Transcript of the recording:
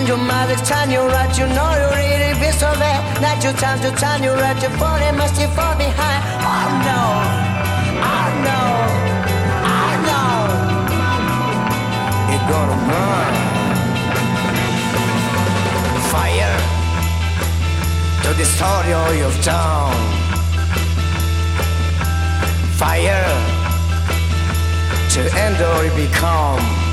your mother's time you right, you know you really be so bad. Not your time to time you right, your body must you fall behind. Oh no, oh no, oh no. You're gonna burn. Fire to destroy all you've done. Fire to end all you become.